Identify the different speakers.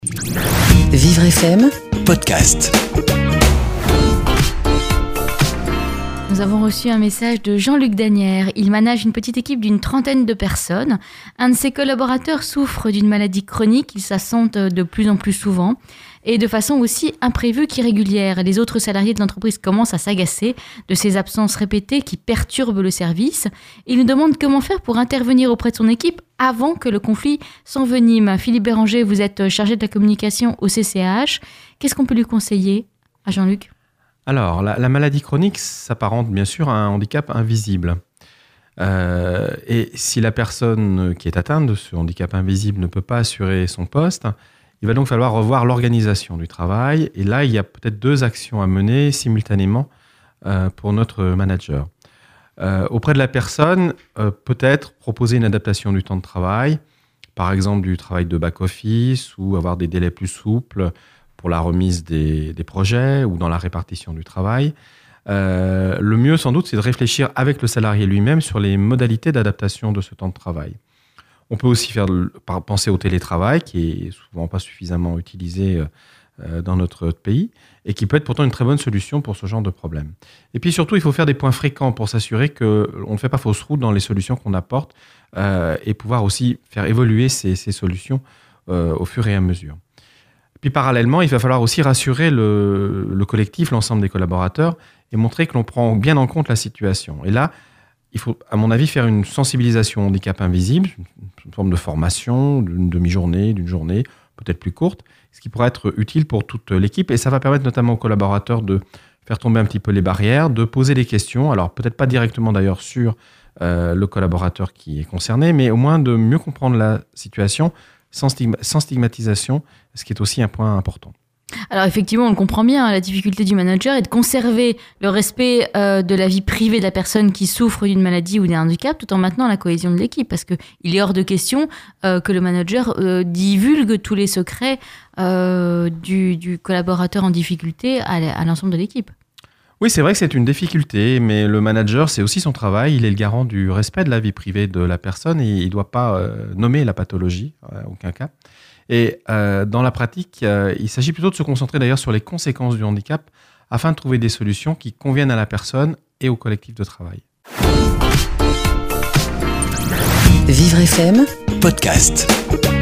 Speaker 1: Vivre FM
Speaker 2: podcast.
Speaker 3: Nous avons reçu un message de Jean-Luc Danière. Il manage une petite équipe d'une 30aine de personnes. Un de ses collaborateurs souffre d'une maladie chronique. Il s'assente de plus en plus souvent et de façon aussi imprévue qu'irrégulière. Les autres salariés de l'entreprise commencent à s'agacer de ces absences répétées qui perturbent le service. Il nous demande comment faire pour intervenir auprès de son équipe avant que le conflit s'envenime. Philippe Béranger, vous êtes chargé de la communication au CCAH. Qu'est-ce qu'on peut lui conseiller à Jean-Luc ?
Speaker 4: Alors, la maladie chronique s'apparente bien sûr à un handicap invisible. Et si la personne qui est atteinte de ce handicap invisible ne peut pas assurer son poste, il va donc falloir revoir l'organisation du travail. Et là, il y a peut-être 2 actions à mener simultanément pour notre manager. Auprès de la personne, peut-être proposer une adaptation du temps de travail, par exemple du travail de back-office ou avoir des délais plus souples pour la remise des projets ou dans la répartition du travail. Le mieux, sans doute, c'est de réfléchir avec le salarié lui-même sur les modalités d'adaptation de ce temps de travail. On peut aussi penser au télétravail, qui est souvent pas suffisamment utilisé dans notre pays et qui peut être pourtant une très bonne solution pour ce genre de problème. Et puis surtout, il faut faire des points fréquents pour s'assurer qu'on ne fait pas fausse route dans les solutions qu'on apporte et pouvoir aussi faire évoluer ces solutions au fur et à mesure. Puis parallèlement, il va falloir aussi rassurer le collectif, l'ensemble des collaborateurs, et montrer que l'on prend bien en compte la situation. Et là, il faut, à mon avis, faire une sensibilisation au handicap invisible, une forme de formation, d'une demi-journée, d'une journée, peut-être plus courte, ce qui pourrait être utile pour toute l'équipe. Et ça va permettre notamment aux collaborateurs de faire tomber un petit peu les barrières, de poser des questions, alors peut-être pas directement d'ailleurs sur le collaborateur qui est concerné, mais au moins de mieux comprendre la situation, sans stigmatisation, ce qui est aussi un point important.
Speaker 3: Alors effectivement, on le comprend bien, la difficulté du manager est de conserver le respect de la vie privée de la personne qui souffre d'une maladie ou d'un handicap tout en maintenant la cohésion de l'équipe, parce qu'il est hors de question que le manager divulgue tous les secrets du collaborateur en difficulté à l'ensemble de l'équipe.
Speaker 4: Oui, c'est vrai que c'est une difficulté, mais le manager, c'est aussi son travail. Il est le garant du respect de la vie privée de la personne et il ne doit pas nommer la pathologie, en aucun cas. Et dans la pratique, il s'agit plutôt de se concentrer d'ailleurs sur les conséquences du handicap afin de trouver des solutions qui conviennent à la personne et au collectif de travail.
Speaker 1: Vivre FM
Speaker 2: Podcast.